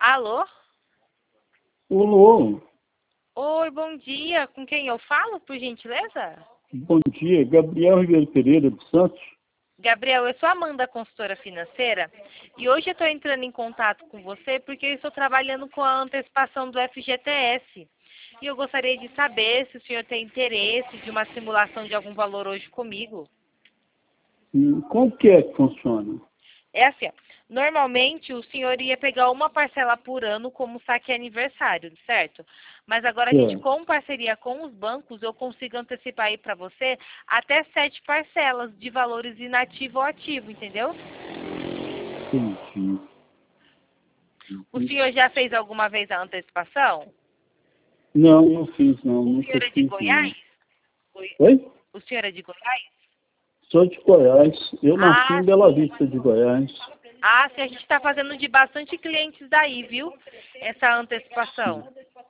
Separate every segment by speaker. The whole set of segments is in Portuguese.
Speaker 1: Alô?
Speaker 2: Olô,
Speaker 1: Oi, bom dia. Com quem eu falo, por gentileza?
Speaker 2: bom dia, Gabriel Ribeiro Pereira dos Santos.
Speaker 1: Gabriel, eu sou Amanda, consultora financeira, e hoje eu estou entrando em contato com você porque eu estou trabalhando com a antecipação do FGTS. E eu gostaria de saber se o senhor tem interesse de uma simulação de algum valor hoje comigo.
Speaker 2: Como que é que funciona?
Speaker 1: É assim, ó, normalmente o senhor ia pegar uma parcela por ano como saque aniversário, certo? Mas agora a gente,
Speaker 2: Certo,
Speaker 1: com parceria com os bancos, eu consigo antecipar aí para você até 7 parcelas de valores inativo ou ativo, entendeu?
Speaker 2: entendi.
Speaker 1: O senhor já fez alguma vez a antecipação?
Speaker 2: Não, não fiz não,
Speaker 1: O
Speaker 2: nunca
Speaker 1: senhor é de
Speaker 2: fiz não.
Speaker 1: Goiás?
Speaker 2: Oi?
Speaker 1: O senhor é de Goiás?
Speaker 2: Sou de Goiás, eu nasci
Speaker 1: Ah,
Speaker 2: em Bela
Speaker 1: sim.
Speaker 2: Vista de Goiás.
Speaker 1: Ah, sim, a gente está fazendo de bastante clientes daí, viu? Essa antecipação.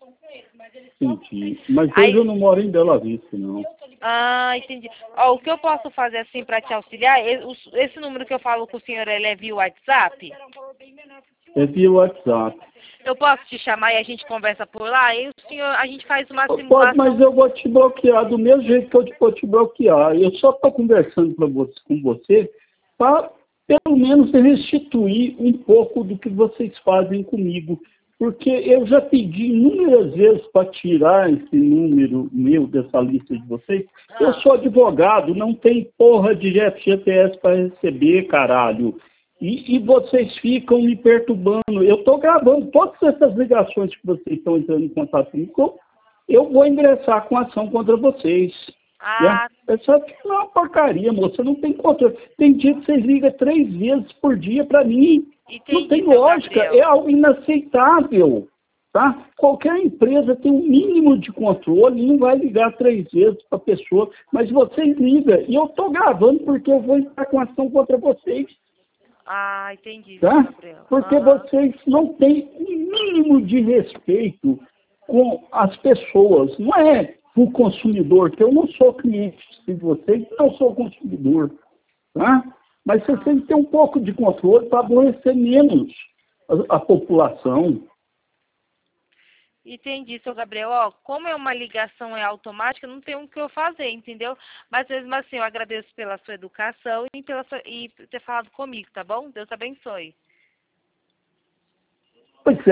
Speaker 2: Entendi. Mas hoje
Speaker 1: Aí,
Speaker 2: eu não moro em Bela Vista, não.
Speaker 1: entendi. Ó, o que eu posso fazer assim para te auxiliar, esse número que eu falo com o senhor, ele é via WhatsApp?
Speaker 2: É via WhatsApp.
Speaker 1: Eu posso te chamar e a gente conversa por lá? E o senhor, a gente faz uma
Speaker 2: Pode, mas
Speaker 1: simulação.
Speaker 2: eu vou te bloquear do mesmo jeito que eu vou te bloquear. Eu só estou conversando com você para, pelo menos, restituir um pouco do que vocês fazem comigo. Porque eu já pedi inúmeras vezes para tirar esse número meu dessa lista de vocês. Eu
Speaker 1: Ah,
Speaker 2: sou advogado, não tem porra de FGTS para receber, caralho. E vocês ficam me perturbando. Eu estou gravando todas essas ligações que vocês estão entrando em contato comigo. Eu vou ingressar com ação contra vocês. Né?
Speaker 1: ah,
Speaker 2: Essa é uma porcaria, moça. Não tem controle. Tem dia que vocês ligam 3 vezes por dia para mim. Não
Speaker 1: entendi,
Speaker 2: tem
Speaker 1: seu
Speaker 2: lógica. É
Speaker 1: Gabriel.
Speaker 2: algo inaceitável. Tá? Qualquer empresa tem um mínimo de controle e não vai ligar 3 vezes para a pessoa. Mas vocês ligam. E eu estou gravando porque eu vou entrar com ação contra vocês.
Speaker 1: Ah, entendi, seu
Speaker 2: Tá?
Speaker 1: Gabriel.
Speaker 2: Porque
Speaker 1: Aham.
Speaker 2: vocês não têm o mínimo de respeito com as pessoas. Não é o consumidor, que eu não sou cliente de vocês, eu sou consumidor. Tá? Mas vocês têm que ter um pouco de controle para adoecer menos a população.
Speaker 1: Entendi, seu Gabriel. Ó, como é uma ligação automática, não tem o que eu fazer, entendeu? Mas mesmo assim, eu agradeço pela sua educação e por ter falado comigo, tá bom? Deus abençoe.
Speaker 2: Pois é.